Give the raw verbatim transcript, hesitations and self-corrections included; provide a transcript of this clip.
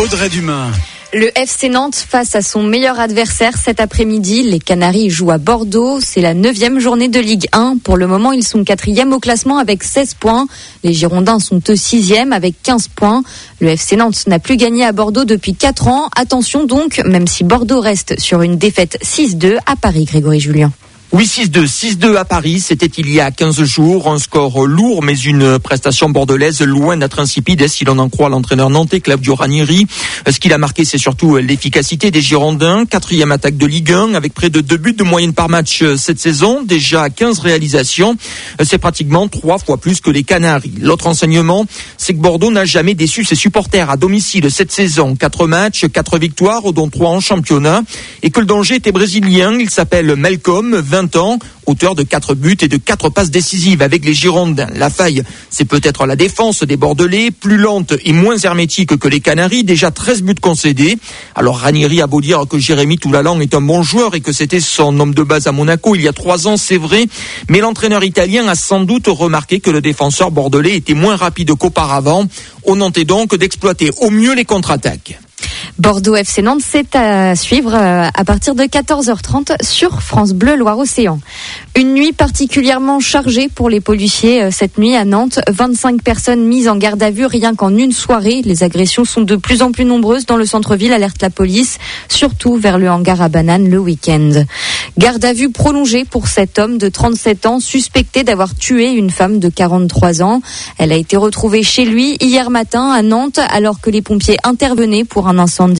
Audrey Dumas. Le F C Nantes face à son meilleur adversaire cet après-midi. Les Canaries jouent à Bordeaux. C'est la neuvième journée de Ligue un. Pour le moment, ils sont quatrième au classement avec seize points. Les Girondins sont eux sixième avec quinze points. Le F C Nantes n'a plus gagné à Bordeaux depuis quatre ans. Attention donc, même si Bordeaux reste sur une défaite six deux à Paris, Grégory Julien. Oui, six deux. six deux à Paris, c'était il y a quinze jours. Un score lourd, mais une prestation bordelaise loin d'être insipide, si l'on en croit l'entraîneur nantais, Claudio Ranieri. Ce qu'il a marqué, c'est surtout l'efficacité des Girondins. Quatrième attaque de Ligue un, avec près de deux buts de moyenne par match cette saison. Déjà quinze réalisations. C'est pratiquement trois fois plus que les Canaries. L'autre enseignement, c'est que Bordeaux n'a jamais déçu ses supporters à domicile cette saison. Quatre matchs, quatre victoires, dont trois en championnat. Et que le danger était brésilien. Il s'appelle Malcolm, vingt ans, auteur de quatre buts et de quatre passes décisives avec les Girondins. La faille, c'est peut-être la défense des Bordelais, plus lente et moins hermétique que les Canaries, déjà treize buts concédés. Alors Ranieri a beau dire que Jérémy Toulalan est un bon joueur et que c'était son homme de base à Monaco il y a trois ans, c'est vrai, mais l'entraîneur italien a sans doute remarqué que le défenseur bordelais était moins rapide qu'auparavant. Au Nantais donc d'exploiter au mieux les contre-attaques. Bordeaux F C Nantes, c'est à suivre à partir de quatorze heures trente sur France Bleu Loire-Océan. Une nuit particulièrement chargée pour les policiers cette nuit à Nantes. vingt-cinq personnes mises en garde à vue rien qu'en une soirée. Les agressions sont de plus en plus nombreuses dans le centre-ville, alerte la police, surtout vers le hangar à bananes le week-end. Garde à vue prolongée pour cet homme de trente-sept ans suspecté d'avoir tué une femme de quarante-trois ans. Elle a été retrouvée chez lui hier matin à Nantes alors que les pompiers intervenaient pour un incendie.